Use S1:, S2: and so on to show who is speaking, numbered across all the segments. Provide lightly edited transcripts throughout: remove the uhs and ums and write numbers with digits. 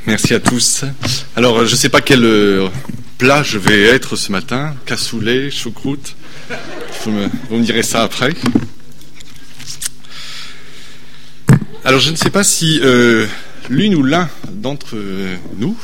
S1: Merci à tous. Alors, je ne sais pas quel plat je vais être ce matin. Cassoulet, choucroute. Vous me direz ça après. Alors, je ne sais pas si l'une ou l'un d'entre nous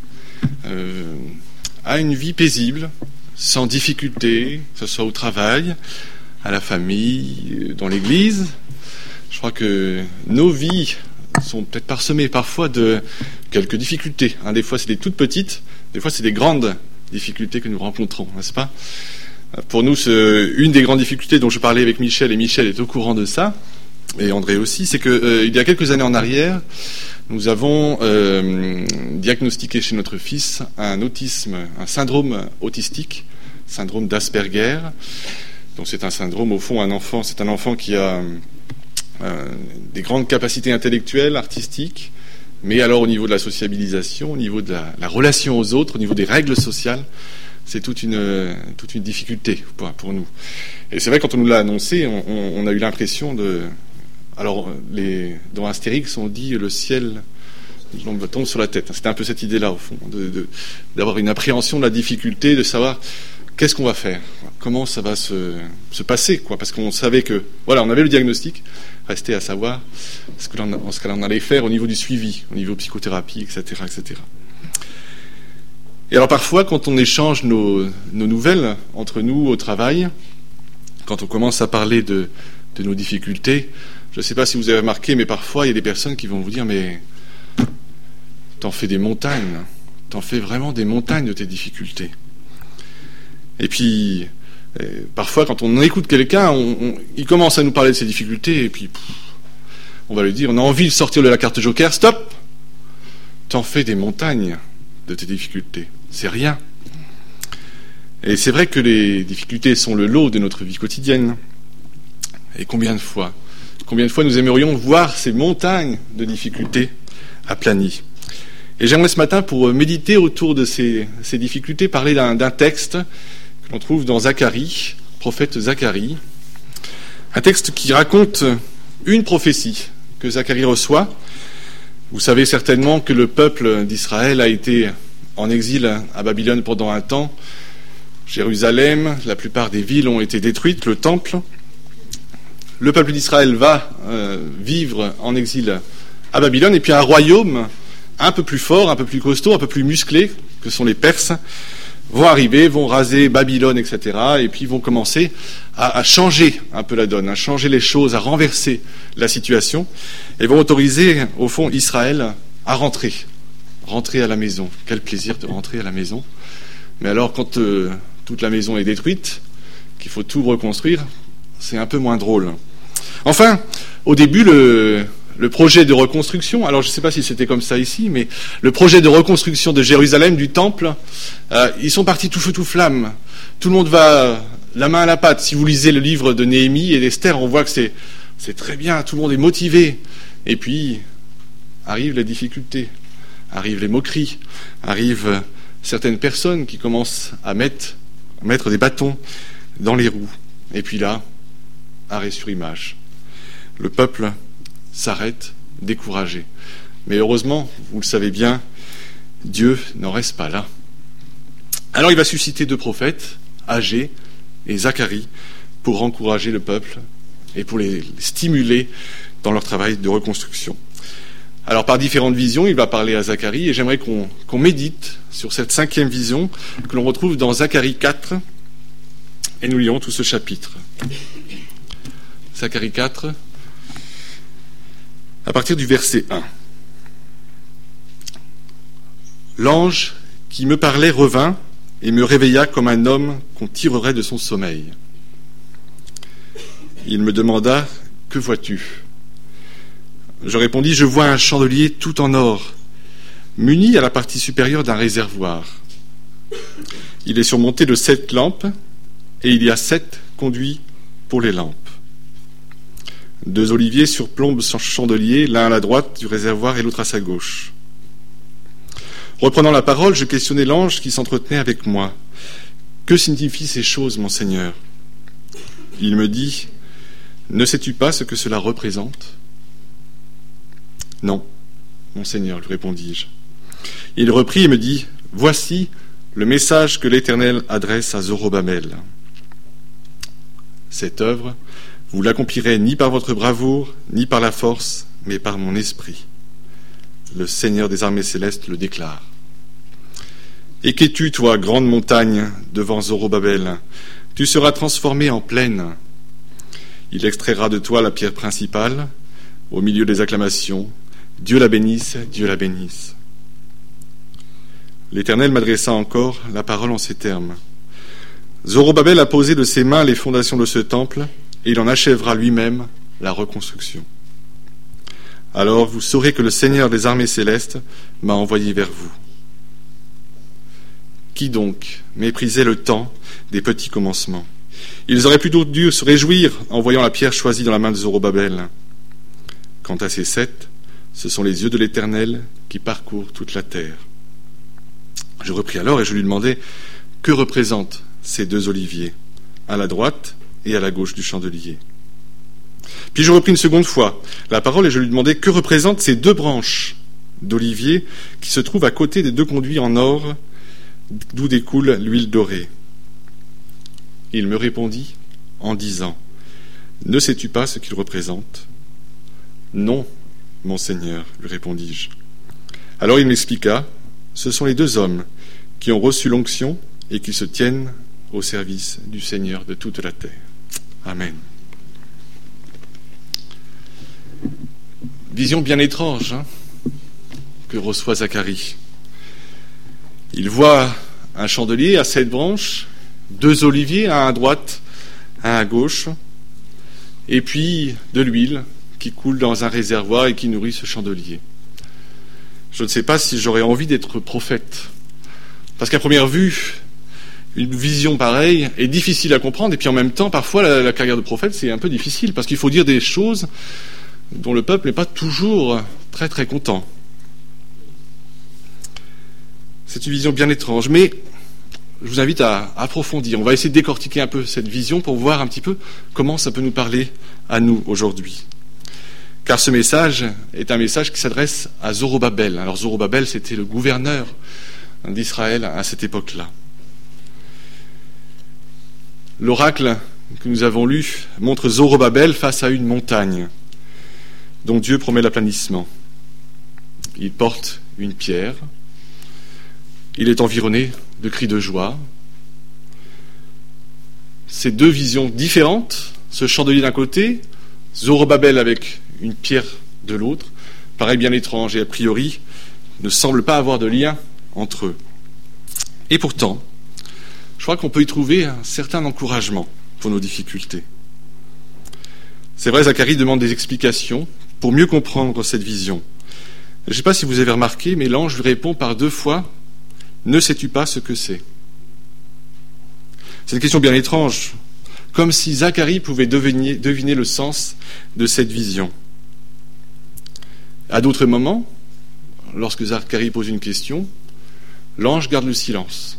S1: a une vie paisible, sans difficulté, que ce soit au travail, à la famille, dans l'église. Je crois que nos vies sont peut-être parsemées parfois de quelques difficultés. Des fois, c'est des toutes petites, des fois, c'est des grandes difficultés que nous rencontrons, n'est-ce pas ? Pour nous, une des grandes difficultés dont je parlais avec Michel, et Michel est au courant de ça, et André aussi, c'est qu'il y a quelques années en arrière, nous avons diagnostiqué chez notre fils un syndrome autistique, syndrome d'Asperger. Donc c'est un syndrome, au fond, c'est un enfant qui a des grandes capacités intellectuelles, artistiques, mais alors au niveau de la sociabilisation, au niveau de la relation aux autres, au niveau des règles sociales, c'est toute une difficulté pour nous. Et c'est vrai, quand on nous l'a annoncé, on a eu l'impression de... Alors, dans Astérix, on dit le ciel tombe sur la tête. C'était un peu cette idée-là, au fond, d'avoir une appréhension de la difficulté, de savoir qu'est-ce qu'on va faire, comment ça va se passer, quoi. Parce qu'on savait que, voilà, on avait le diagnostic, restait à savoir ce que l'on allait faire au niveau du suivi, au niveau psychothérapie, etc., etc. Et alors parfois, quand on échange nos nouvelles entre nous au travail, quand on commence à parler de nos difficultés, je ne sais pas si vous avez remarqué, mais parfois il y a des personnes qui vont vous dire « mais t'en fais des montagnes, t'en fais vraiment des montagnes de tes difficultés ». Et puis, parfois quand on écoute quelqu'un, il commence à nous parler de ses difficultés, et puis on va lui dire « on a envie de sortir de la carte joker, stop, t'en fais des montagnes de tes difficultés, c'est rien ». Et c'est vrai que les difficultés sont le lot de notre vie quotidienne. Et combien de fois nous aimerions voir ces montagnes de difficultés aplanies. Et j'aimerais ce matin, pour méditer autour de ces difficultés, parler d'un texte que l'on trouve dans Zacharie, prophète Zacharie, un texte qui raconte une prophétie que Zacharie reçoit. Vous savez certainement que le peuple d'Israël a été en exil à Babylone pendant un temps. Jérusalem, la plupart des villes ont été détruites, le temple. Le peuple d'Israël va vivre en exil à Babylone, et puis un royaume un peu plus fort, un peu plus costaud, un peu plus musclé, que sont les Perses, vont arriver, vont raser Babylone, etc., et puis vont commencer à changer un peu la donne, à changer les choses, à renverser la situation, et vont autoriser, au fond, Israël à rentrer à la maison. Quel plaisir de rentrer à la maison. Mais alors, quand toute la maison est détruite, qu'il faut tout reconstruire, c'est un peu moins drôle. Enfin, au début, le projet de reconstruction, alors je ne sais pas si c'était comme ça ici, mais le projet de reconstruction de Jérusalem, du temple, ils sont partis tout feu tout flamme. Tout le monde va la main à la pâte. Si vous lisez le livre de Néhémie et d'Esther, on voit que c'est très bien, tout le monde est motivé. Et puis, arrivent les difficultés, arrivent les moqueries, arrivent certaines personnes qui commencent à mettre des bâtons dans les roues. Et puis là, arrêt sur image. Le peuple s'arrête, découragé. Mais heureusement, vous le savez bien, Dieu n'en reste pas là. Alors il va susciter 2 prophètes, Agé et Zacharie, pour encourager le peuple et pour les stimuler dans leur travail de reconstruction. Alors par différentes visions, il va parler à Zacharie, et j'aimerais qu'on médite sur cette 5e vision que l'on retrouve dans Zacharie 4, et nous lirons tout ce chapitre. Zacharie 4, à partir du verset 1. L'ange qui me parlait revint et me réveilla comme un homme qu'on tirerait de son sommeil. Il me demanda « Que vois-tu » Je répondis « Je vois un chandelier tout en or, muni à la partie supérieure d'un réservoir. Il est surmonté de 7 lampes, et il y a 7 conduits pour les lampes. 2 oliviers surplombent son chandelier, l'un à la droite du réservoir et l'autre à sa gauche. » Reprenant la parole, je questionnai l'ange qui s'entretenait avec moi. « Que signifient ces choses, mon Seigneur ?» Il me dit « Ne sais-tu pas ce que cela représente ?» « Non, mon Seigneur, lui répondis-je. » Il reprit et me dit, « Voici le message que l'Éternel adresse à Zorobabel. Cette œuvre, vous l'accomplirez ni par votre bravoure, ni par la force, mais par mon esprit. Le Seigneur des armées célestes le déclare. Et qu'es-tu, toi, grande montagne, devant Zorobabel? Tu seras transformé en plaine. Il extraira de toi la pierre principale, au milieu des acclamations. Dieu la bénisse, Dieu la bénisse. » L'Éternel m'adressa encore la parole en ces termes. Zorobabel a posé de ses mains les fondations de ce temple, et il en achèvera lui-même la reconstruction. Alors vous saurez que le Seigneur des armées célestes m'a envoyé vers vous. Qui donc méprisait le temps des petits commencements? Ils auraient plutôt dû se réjouir en voyant la pierre choisie dans la main de Zorobabel. Quant à ces 7, ce sont les yeux de l'Éternel qui parcourent toute la terre. Je repris alors et je lui demandai, que représentent ces 2 oliviers, à la droite et à la gauche du chandelier? Puis je repris une seconde fois la parole et je lui demandai, que représentent ces 2 branches d'olivier qui se trouvent à côté des 2 conduits en or d'où découle l'huile dorée? Il me répondit en disant, ne sais-tu pas ce qu'ils représentent? Non, mon Seigneur, lui répondis-je. Alors il m'expliqua, ce sont les 2 hommes qui ont reçu l'onction et qui se tiennent au service du Seigneur de toute la terre. Amen. Vision bien étrange que reçoit Zacharie. Il voit un chandelier à 7 branches, 2 oliviers, un à droite, un à gauche, et puis de l'huile qui coule dans un réservoir et qui nourrit ce chandelier. Je ne sais pas si j'aurais envie d'être prophète, parce qu'à première vue, une vision pareille est difficile à comprendre, et puis en même temps, parfois, la carrière de prophète, c'est un peu difficile, parce qu'il faut dire des choses dont le peuple n'est pas toujours très très content. C'est une vision bien étrange, mais je vous invite à approfondir. On va essayer de décortiquer un peu cette vision pour voir un petit peu comment ça peut nous parler à nous aujourd'hui. Car ce message est un message qui s'adresse à Zorobabel. Alors Zorobabel, c'était le gouverneur d'Israël à cette époque-là. L'oracle que nous avons lu montre Zorobabel face à une montagne dont Dieu promet l'aplanissement. Il porte une pierre. Il est environné de cris de joie. Ces 2 visions différentes, ce chandelier d'un côté, Zorobabel avec une pierre de l'autre, paraît bien étrange et a priori ne semble pas avoir de lien entre eux. Et pourtant, je crois qu'on peut y trouver un certain encouragement pour nos difficultés. C'est vrai, Zacharie demande des explications pour mieux comprendre cette vision. Je ne sais pas si vous avez remarqué, mais l'ange lui répond par 2 fois, « Ne sais-tu pas ce que c'est ?» C'est une question bien étrange, comme si Zacharie pouvait deviner le sens de cette vision. À d'autres moments, lorsque Zacharie pose une question, l'ange garde le silence.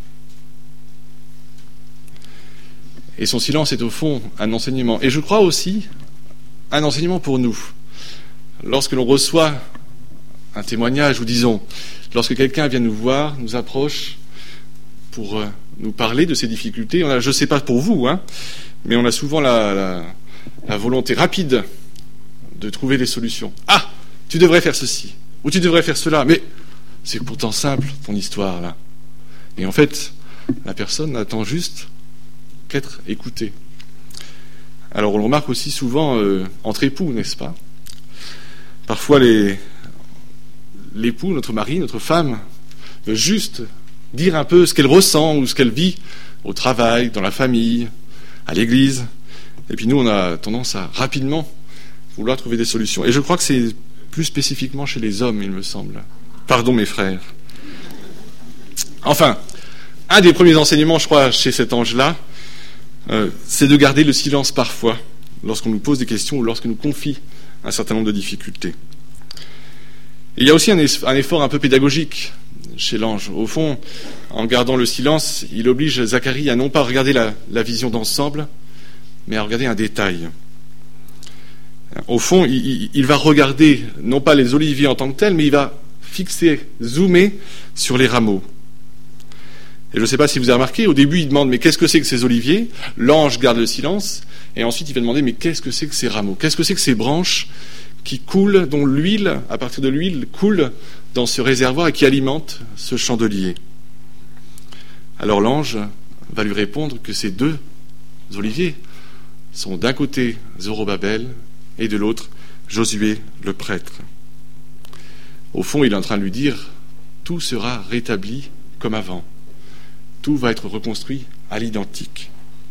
S1: Et son silence est au fond un enseignement. Et je crois aussi un enseignement pour nous. Lorsque l'on reçoit un témoignage, ou disons, lorsque quelqu'un vient nous voir, nous approche pour nous parler de ses difficultés, je ne sais pas pour vous, mais on a souvent la volonté rapide de trouver des solutions. Ah, tu devrais faire ceci, ou tu devrais faire cela, mais c'est pourtant simple, ton histoire, là. Et en fait, la personne attend juste qu'être écoutée. Alors on le remarque aussi souvent entre époux, n'est-ce pas? Parfois l'époux, notre mari, notre femme, veut juste dire un peu ce qu'elle ressent ou ce qu'elle vit au travail, dans la famille, à l'église. Et puis nous, on a tendance à rapidement vouloir trouver des solutions. Et je crois que c'est plus spécifiquement chez les hommes, il me semble. Pardon mes frères. Enfin, un des premiers enseignements, je crois, chez cet ange-là, c'est de garder le silence parfois, lorsqu'on nous pose des questions ou lorsqu'on nous confie un certain nombre de difficultés. Et il y a aussi un effort un peu pédagogique chez l'ange. Au fond, en gardant le silence, il oblige Zacharie à non pas regarder la vision d'ensemble, mais à regarder un détail. Au fond, il va regarder non pas les oliviers en tant que tels, mais il va fixé, zoomé sur les rameaux. Et je ne sais pas si vous avez remarqué, au début il demande mais qu'est-ce que c'est que ces oliviers ? L'ange garde le silence, et ensuite il va demander mais qu'est-ce que c'est que ces rameaux ? Qu'est-ce que c'est que ces branches qui coulent, dont l'huile, à partir de l'huile, coule dans ce réservoir et qui alimente ce chandelier ? Alors l'ange va lui répondre que ces deux oliviers sont d'un côté Zorobabel et de l'autre Josué le prêtre. Au fond, il est en train de lui dire tout sera rétabli comme avant. Tout va être reconstruit à l'identique.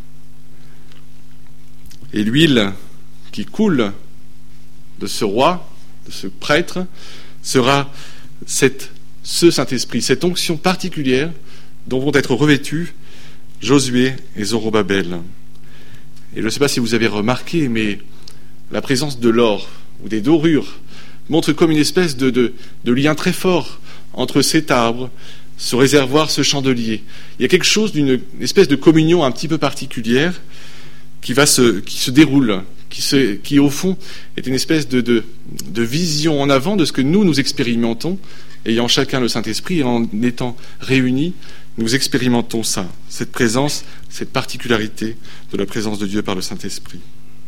S1: Et l'huile qui coule de ce roi, de ce prêtre, sera ce Saint-Esprit, cette onction particulière dont vont être revêtus Josué et Zorobabel. Et je ne sais pas si vous avez remarqué, mais la présence de l'or ou des dorures montre comme une espèce de lien très fort entre cet arbre, ce réservoir, ce chandelier. Il y a quelque chose d'une espèce de communion un petit peu particulière qui se déroule, qui au fond est une espèce de vision en avant de ce que nous expérimentons, ayant chacun le Saint-Esprit et en étant réunis, nous expérimentons ça, cette présence, cette particularité de la présence de Dieu par le Saint-Esprit.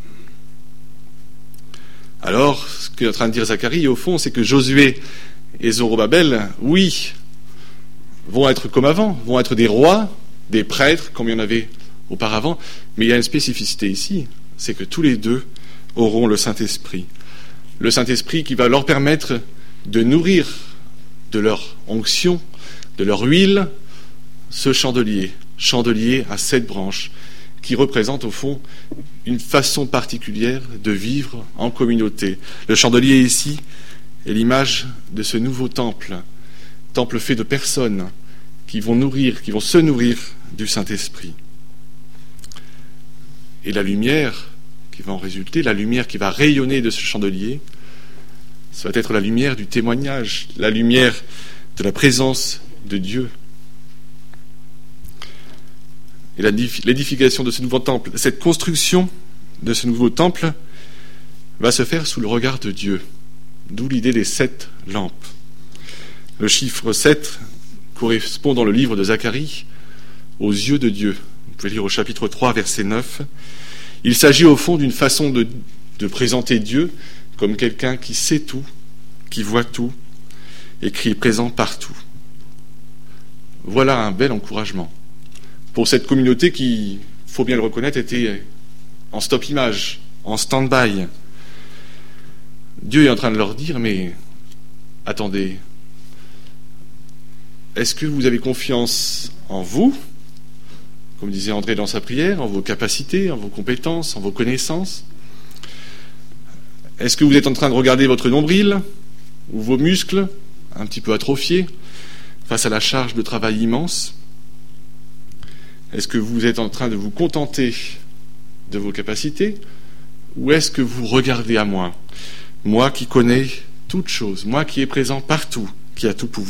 S1: Alors, ce qu'est en train de dire Zacharie, au fond, c'est que Josué et Zorobabel, oui, vont être comme avant, vont être des rois, des prêtres, comme il y en avait auparavant, mais il y a une spécificité ici, c'est que tous les deux auront le Saint-Esprit. Le Saint-Esprit qui va leur permettre de nourrir de leur onction, de leur huile, ce chandelier à 7 branches, qui représente au fond une façon particulière de vivre en communauté. Le chandelier ici est l'image de ce nouveau temple fait de personnes qui vont se nourrir du Saint-Esprit. Et la lumière qui va en résulter, la lumière qui va rayonner de ce chandelier, ça va être la lumière du témoignage, la lumière de la présence de Dieu. Et l'édification de ce nouveau temple, cette construction de ce nouveau temple va se faire sous le regard de Dieu. D'où l'idée des 7 lampes. Le chiffre 7 correspond dans le livre de Zacharie aux yeux de Dieu. Vous pouvez lire au chapitre 3, verset 9. Il s'agit au fond d'une façon de présenter Dieu comme quelqu'un qui sait tout, qui voit tout et qui est présent partout. Voilà un bel encouragement pour cette communauté qui, il faut bien le reconnaître, était en stop-image, en stand-by. Dieu est en train de leur dire, mais attendez, est-ce que vous avez confiance en vous, comme disait André dans sa prière, en vos capacités, en vos compétences, en vos connaissances ? Est-ce que vous êtes en train de regarder votre nombril ou vos muscles, un petit peu atrophiés, face à la charge de travail immense ? Est-ce que vous êtes en train de vous contenter de vos capacités, ou est-ce que vous regardez à moi qui connais toutes choses, moi qui est présent partout, qui a tout pouvoir ?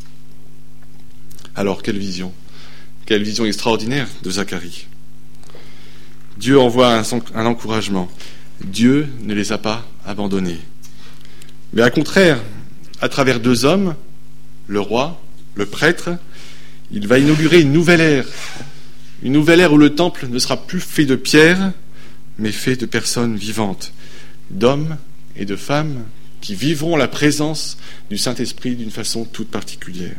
S1: Alors, quelle vision extraordinaire de Zacharie. Dieu envoie un encouragement. Dieu ne les a pas abandonnés. Mais à contraire, à travers 2 hommes, le roi, le prêtre, il va inaugurer une nouvelle ère où le temple ne sera plus fait de pierre, mais fait de personnes vivantes, d'hommes et de femmes qui vivront la présence du Saint-Esprit d'une façon toute particulière.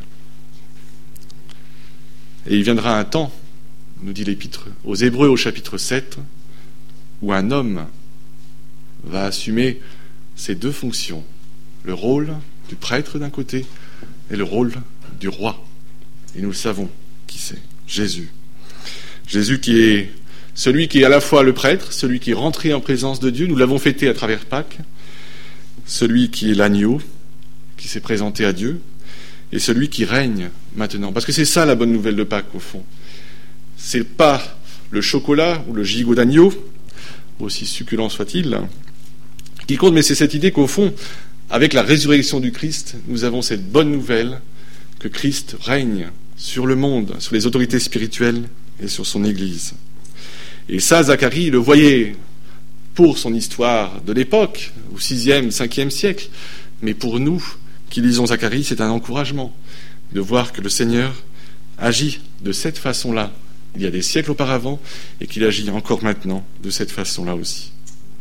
S1: Et il viendra un temps, nous dit l'Épître aux Hébreux au chapitre 7, où un homme va assumer ces 2 fonctions, le rôle du prêtre d'un côté et le rôle du roi. Et nous le savons qui c'est, Jésus. Jésus qui est celui qui est à la fois le prêtre, celui qui est rentré en présence de Dieu, nous l'avons fêté à travers Pâques, celui qui est l'agneau, qui s'est présenté à Dieu, et celui qui règne maintenant. Parce que c'est ça la bonne nouvelle de Pâques, au fond. C'est pas le chocolat ou le gigot d'agneau, aussi succulent soit-il, qui compte, mais c'est cette idée qu'au fond, avec la résurrection du Christ, nous avons cette bonne nouvelle que Christ règne sur le monde, sur les autorités spirituelles et sur son Église. Et ça, Zacharie le voyait pour son histoire de l'époque, au 6e, 5e siècle, mais pour nous, qui lisons Zacharie, c'est un encouragement de voir que le Seigneur agit de cette façon-là, il y a des siècles auparavant, et qu'il agit encore maintenant de cette façon-là aussi.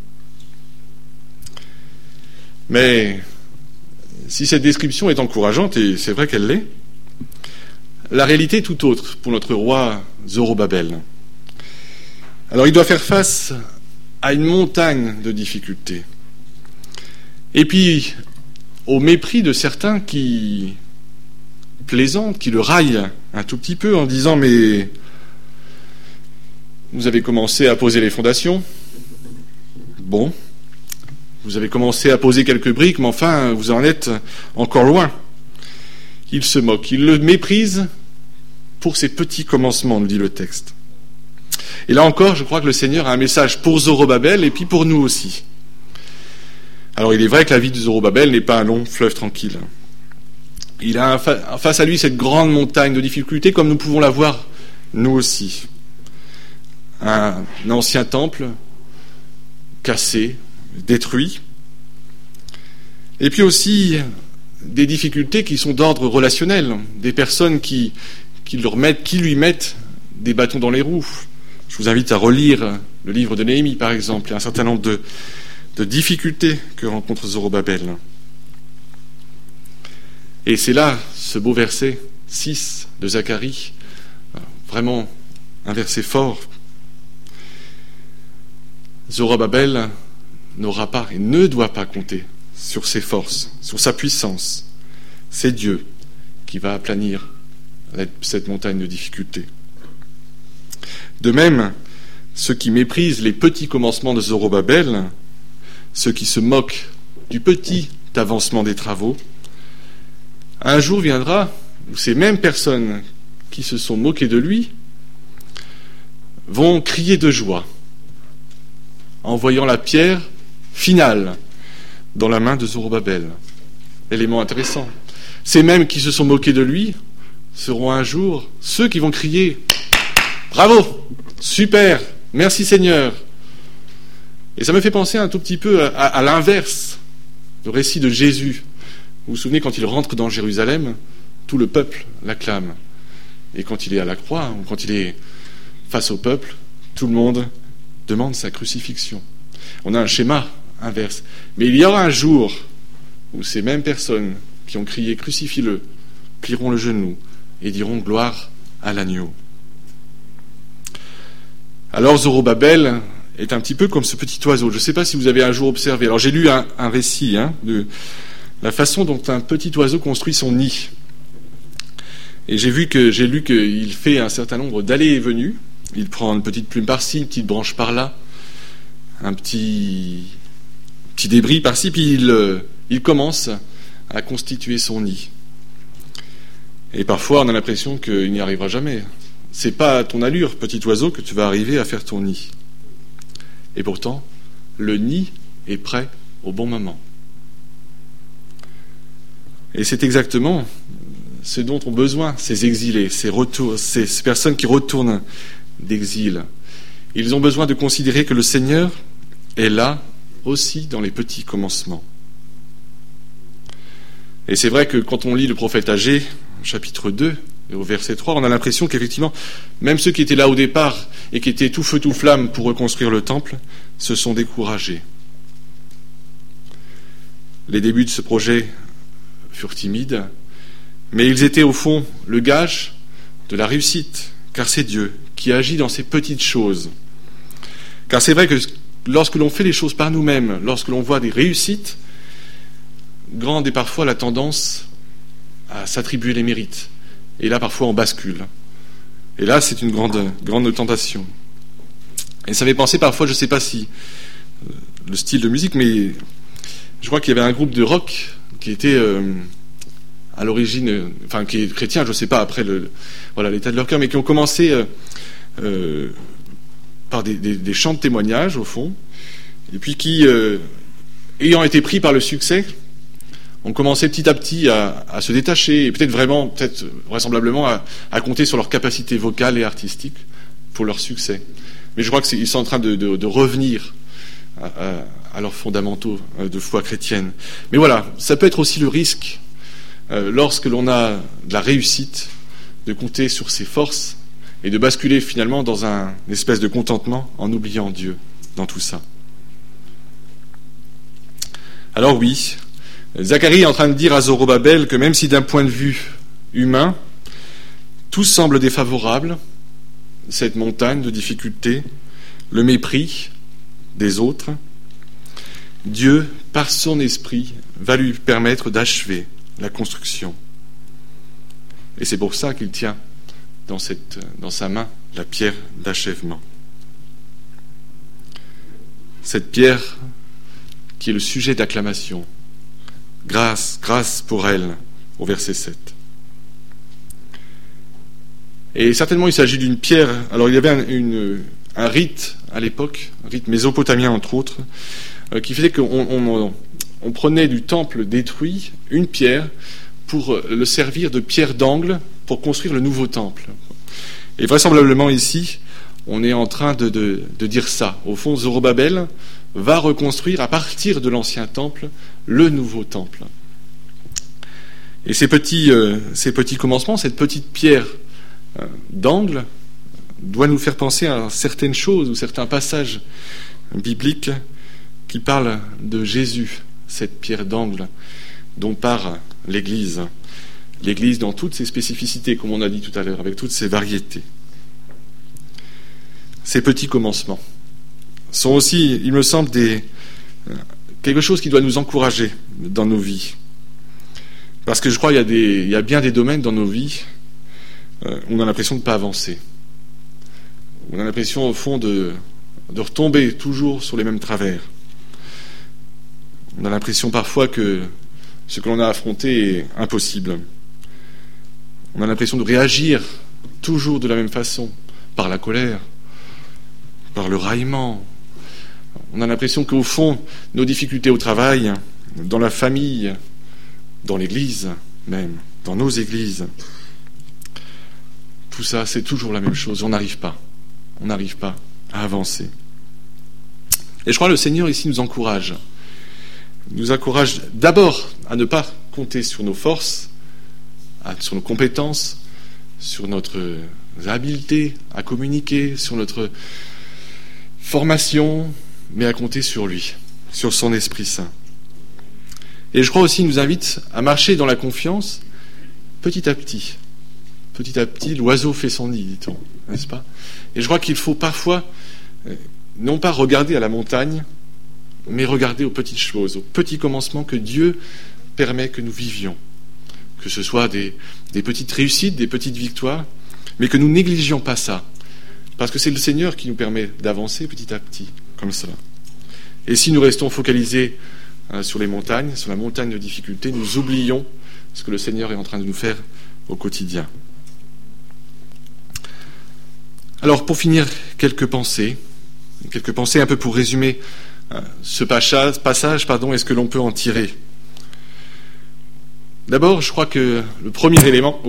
S1: Mais si cette description est encourageante, et c'est vrai qu'elle l'est, la réalité est tout autre pour notre roi Zorobabel. Alors il doit faire face à une montagne de difficultés. Et puis, au mépris de certains qui plaisantent, qui le raillent un tout petit peu en disant « Mais vous avez commencé à poser les fondations. Bon, vous avez commencé à poser quelques briques, mais enfin, vous en êtes encore loin. » Il se moque, il le méprise pour ses petits commencements, nous dit le texte. Et là encore, je crois que le Seigneur a un message pour Zorobabel et puis pour nous aussi. Alors il est vrai que la vie de Zorobabel n'est pas un long fleuve tranquille. Il a face à lui cette grande montagne de difficultés comme nous pouvons la voir nous aussi. Un ancien temple cassé, détruit. Et puis aussi des difficultés qui sont d'ordre relationnel, des personnes qui lui mettent des bâtons dans les roues. Je vous invite à relire le livre de Néhémie, par exemple. Il y a un certain nombre de difficultés que rencontre Zorobabel. Et c'est là, ce beau verset 6 de Zacharie, vraiment un verset fort. Zorobabel n'aura pas et ne doit pas compter sur ses forces, sur sa puissance. C'est Dieu qui va aplanir cette montagne de difficultés. De même, ceux qui méprisent les petits commencements de Zorobabel, ceux qui se moquent du petit avancement des travaux, un jour viendra où ces mêmes personnes qui se sont moquées de lui vont crier de joie en voyant la pierre finale dans la main de Zorobabel. Élément intéressant. Ces mêmes qui se sont moqués de lui seront un jour ceux qui vont crier « Bravo, super, merci Seigneur !» Et ça me fait penser un tout petit peu à l'inverse, le récit de Jésus. Vous vous souvenez, quand il rentre dans Jérusalem, tout le peuple l'acclame. Et quand il est à la croix, ou quand il est face au peuple, tout le monde demande sa crucifixion. On a un schéma inverse. Mais il y aura un jour où ces mêmes personnes qui ont crié « Crucifie-le » plieront le genou et diront « Gloire à l'agneau ». Alors Zorobabel est un petit peu comme ce petit oiseau. Je ne sais pas si vous avez un jour observé. Alors j'ai lu un récit de la façon dont un petit oiseau construit son nid. Et j'ai lu qu'il fait un certain nombre d'allées et venues. Il prend une petite plume par-ci, une petite branche par-là, un petit débris par-ci, puis il commence à constituer son nid. Et parfois, on a l'impression qu'il n'y arrivera jamais. C'est pas à ton allure, petit oiseau, que tu vas arriver à faire ton nid. Et pourtant, le nid est prêt au bon moment. Et c'est exactement ce dont ont besoin ces exilés, ces personnes qui retournent d'exil. Ils ont besoin de considérer que le Seigneur est là aussi dans les petits commencements. Et c'est vrai que quand on lit le prophète Agée, chapitre 2, et au verset 3, on a l'impression qu'effectivement, même ceux qui étaient là au départ et qui étaient tout feu tout flamme pour reconstruire le temple, se sont découragés. Les débuts de ce projet furent timides, mais ils étaient au fond le gage de la réussite, car c'est Dieu qui agit dans ces petites choses. Car c'est vrai que lorsque l'on fait les choses par nous-mêmes, lorsque l'on voit des réussites, grande est parfois la tendance à s'attribuer les mérites. Et là, parfois, on bascule. Et là, c'est une grande tentation. Et ça m'est pensé parfois, je ne sais pas si le style de musique, mais je crois qu'il y avait un groupe de rock qui était à l'origine, enfin qui est chrétien, je ne sais pas après l'état de leur cœur, mais qui ont commencé par des chants de témoignage au fond, et puis qui, ayant été pris par le succès, ont commencé petit à petit à se détacher, et peut-être vraisemblablement à compter sur leur capacité vocale et artistique pour leur succès. Mais je crois qu'ils sont en train de revenir à leurs fondamentaux de foi chrétienne. Mais voilà, ça peut être aussi le risque lorsque l'on a de la réussite, de compter sur ses forces et de basculer finalement dans une espèce de contentement en oubliant Dieu dans tout ça. Alors oui, Zacharie est en train de dire à Zorobabel que même si d'un point de vue humain, tout semble défavorable, cette montagne de difficultés, le mépris des autres, Dieu, par son esprit, va lui permettre d'achever la construction. Et c'est pour ça qu'il tient dans sa main la pierre d'achèvement. Cette pierre qui est le sujet d'acclamation. Grâce, grâce pour elle, au verset 7. Et certainement il s'agit d'une pierre. Alors il y avait un rite à l'époque, un rite mésopotamien entre autres, qui faisait qu'on prenait du temple détruit une pierre pour le servir de pierre d'angle pour construire le nouveau temple. Et vraisemblablement ici, on est en train de dire ça. Au fond, Zorobabel va reconstruire à partir de l'ancien temple le nouveau temple. Et ces petits commencements, cette petite pierre d'angle doit nous faire penser à certaines choses ou certains passages bibliques qui parlent de Jésus, cette pierre d'angle dont parle l'Église. L'Église dans toutes ses spécificités, comme on a dit tout à l'heure, avec toutes ses variétés. Ces petits commencements sont aussi, il me semble, quelque chose qui doit nous encourager dans nos vies. Parce que je crois qu'il y a bien des domaines dans nos vies où on a l'impression de ne pas avancer. On a l'impression, au fond, de retomber toujours sur les mêmes travers. On a l'impression parfois que ce que l'on a affronté est impossible. On a l'impression de réagir toujours de la même façon, par la colère, par le raillement. On a l'impression qu'au fond, nos difficultés au travail, dans la famille, dans l'Église même, dans nos églises, tout ça, c'est toujours la même chose. On n'arrive pas à avancer. Et je crois que le Seigneur ici nous encourage d'abord à ne pas compter sur nos forces, sur nos compétences, sur notre habileté à communiquer, sur notre formation, mais à compter sur lui, sur son Esprit Saint. Et je crois aussi qu'il nous invite à marcher dans la confiance petit à petit. Petit à petit, l'oiseau fait son nid, dit-on, n'est-ce pas ? Et je crois qu'il faut parfois, non pas regarder à la montagne, mais regarder aux petites choses, aux petits commencements que Dieu permet que nous vivions. Que ce soit des petites réussites, des petites victoires, mais que nous négligions pas ça. Parce que c'est le Seigneur qui nous permet d'avancer petit à petit, comme cela. Et si nous restons focalisés sur les montagnes, sur la montagne de difficultés, nous oublions ce que le Seigneur est en train de nous faire au quotidien. Alors, pour finir, quelques pensées un peu pour résumer ce passage, et ce que l'on peut en tirer. D'abord, je crois que le premier élément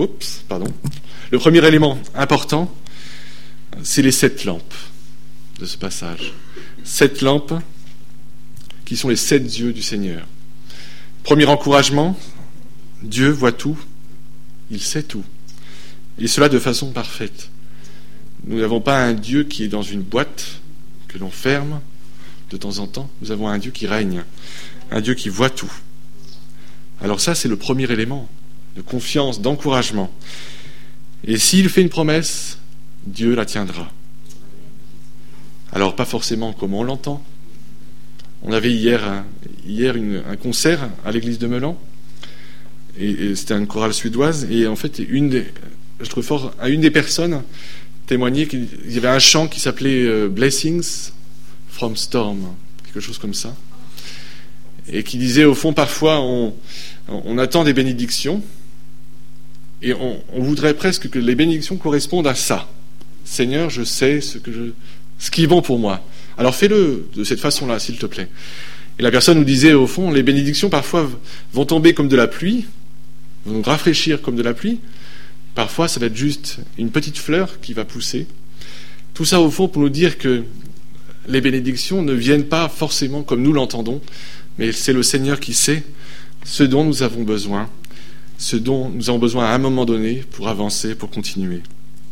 S1: important, c'est les 7 lampes de ce passage. 7 lampes qui sont les 7 yeux du Seigneur. Premier encouragement, Dieu voit tout, il sait tout, et cela de façon parfaite. Nous n'avons pas un Dieu qui est dans une boîte que l'on ferme de temps en temps. Nous avons un Dieu qui règne, un Dieu qui voit tout. Alors ça, c'est le premier élément de confiance, d'encouragement. Et s'il fait une promesse, Dieu la tiendra. Alors pas forcément comme on l'entend. On avait hier un concert à l'église de Melan, et c'était une chorale suédoise, et en fait, je trouve fort, à une des personnes témoigner qu'il y avait un chant qui s'appelait Blessings from Storm, quelque chose comme ça, et qui disait au fond parfois on attend des bénédictions et on voudrait presque que les bénédictions correspondent à ça. Seigneur, je sais ce qui est bon pour moi, alors fais-le de cette façon-là, s'il te plaît. Et la personne nous disait au fond, les bénédictions parfois vont tomber comme de la pluie, vont nous rafraîchir comme de la pluie. Parfois, ça va être juste une petite fleur qui va pousser. Tout ça, au fond, pour nous dire que les bénédictions ne viennent pas forcément comme nous l'entendons, mais c'est le Seigneur qui sait ce dont nous avons besoin, ce dont nous avons besoin à un moment donné pour avancer, pour continuer.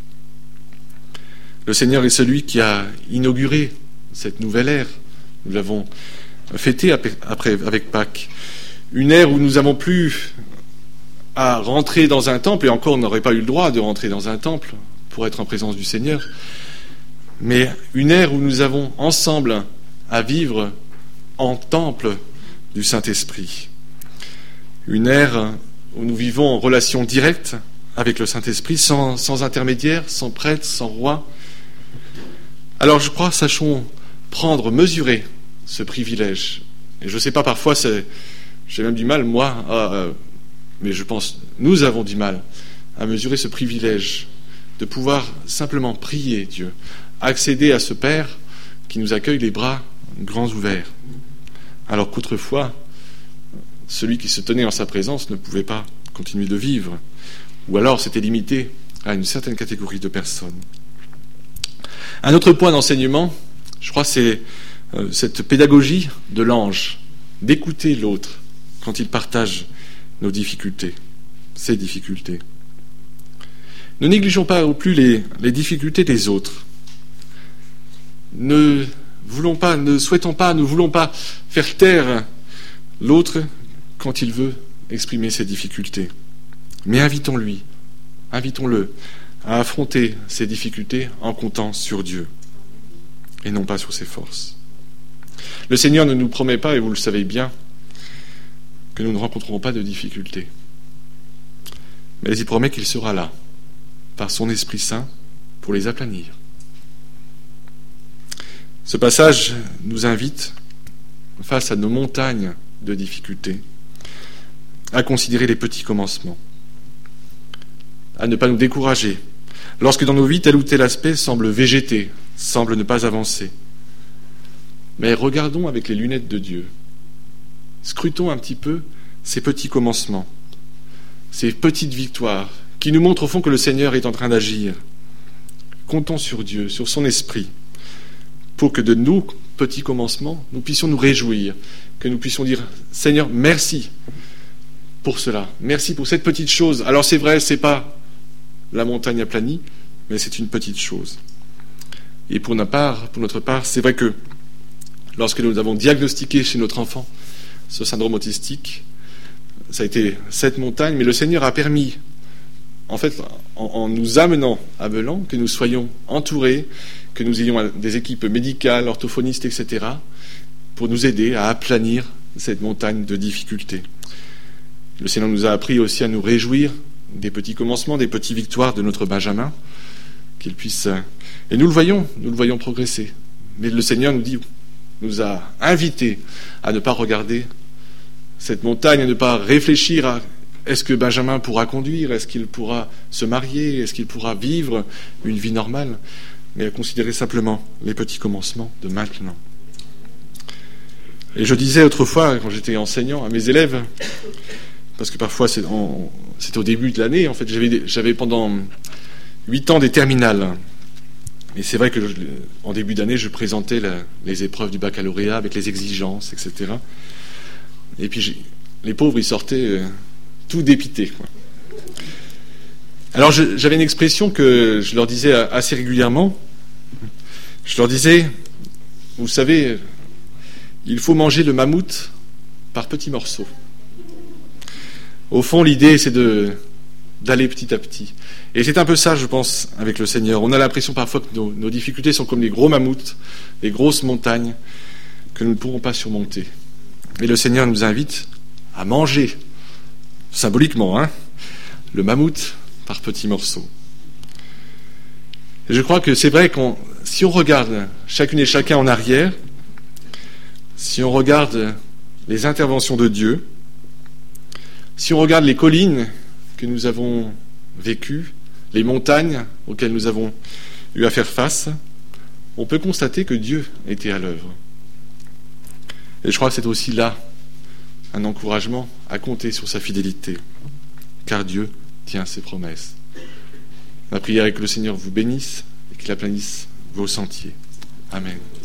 S1: Le Seigneur est celui qui a inauguré cette nouvelle ère. Nous l'avons fêtée avec Pâques. Une ère où nous n'avons plus à rentrer dans un temple, et encore on n'aurait pas eu le droit de rentrer dans un temple pour être en présence du Seigneur, mais une ère où nous avons ensemble à vivre en temple du Saint-Esprit. Une ère où nous vivons en relation directe avec le Saint-Esprit, sans intermédiaire, sans prêtre, sans roi. Alors je crois, sachons mesurer ce privilège. Et je ne sais pas, parfois, j'ai même du mal, moi, mais je pense, nous avons du mal à mesurer ce privilège de pouvoir simplement prier Dieu, accéder à ce Père qui nous accueille les bras grands ouverts. Alors qu'autrefois, celui qui se tenait en sa présence ne pouvait pas continuer de vivre, ou alors c'était limité à une certaine catégorie de personnes. Un autre point d'enseignement, je crois, c'est cette pédagogie de l'ange, d'écouter l'autre quand il partage nos difficultés, ses difficultés. Ne négligeons pas non plus les difficultés des autres. Ne voulons pas faire taire l'autre quand il veut exprimer ses difficultés. Mais invitons-le à affronter ses difficultés en comptant sur Dieu et non pas sur ses forces. Le Seigneur ne nous promet pas, et vous le savez bien, que nous ne rencontrerons pas de difficultés. Mais il promet qu'il sera là, par son Esprit Saint, pour les aplanir. Ce passage nous invite, face à nos montagnes de difficultés, à considérer les petits commencements, à ne pas nous décourager, lorsque dans nos vies tel ou tel aspect semble végéter, semble ne pas avancer. Mais regardons avec les lunettes de Dieu. Scrutons un petit peu ces petits commencements, ces petites victoires qui nous montrent au fond que le Seigneur est en train d'agir. Comptons sur Dieu, sur son esprit, pour que de nos petits commencements, nous puissions nous réjouir, que nous puissions dire « Seigneur, merci pour cela, merci pour cette petite chose. » Alors c'est vrai, c'est pas la montagne aplanie, mais c'est une petite chose. Et pour notre part, c'est vrai que lorsque nous avons diagnostiqué chez notre enfant ce syndrome autistique, ça a été cette montagne, mais le Seigneur a permis, en fait, en nous amenant à Belan, que nous soyons entourés, que nous ayons des équipes médicales, orthophonistes, etc., pour nous aider à aplanir cette montagne de difficultés. Le Seigneur nous a appris aussi à nous réjouir des petits commencements, des petites victoires de notre Benjamin, qu'il puisse... Et nous le voyons progresser. Mais le Seigneur nous a invités à ne pas regarder cette montagne, à ne pas réfléchir à est-ce que Benjamin pourra conduire, est-ce qu'il pourra se marier, est-ce qu'il pourra vivre une vie normale, mais à considérer simplement les petits commencements de maintenant. Et je disais autrefois, quand j'étais enseignant à mes élèves, parce que parfois c'était au début de l'année, en fait j'avais pendant 8 ans des terminales. Et c'est vrai que en début d'année, je présentais les épreuves du baccalauréat avec les exigences, etc. Et puis les pauvres, ils sortaient tout dépités, quoi. Alors j'avais une expression que je leur disais assez régulièrement. Je leur disais, vous savez, il faut manger le mammouth par petits morceaux. Au fond, l'idée, c'est d'aller petit à petit. Et c'est un peu ça, je pense, avec le Seigneur. On a l'impression parfois que nos difficultés sont comme des gros mammouths, des grosses montagnes que nous ne pourrons pas surmonter. Mais le Seigneur nous invite à manger, symboliquement, le mammouth par petits morceaux. Et je crois que c'est vrai que si on regarde chacune et chacun en arrière, si on regarde les interventions de Dieu, si on regarde les collines que nous avons vécues, les montagnes auxquelles nous avons eu à faire face, on peut constater que Dieu était à l'œuvre. Et je crois que c'est aussi là un encouragement à compter sur sa fidélité, car Dieu tient ses promesses. Ma prière est que le Seigneur vous bénisse et qu'il aplanisse vos sentiers. Amen.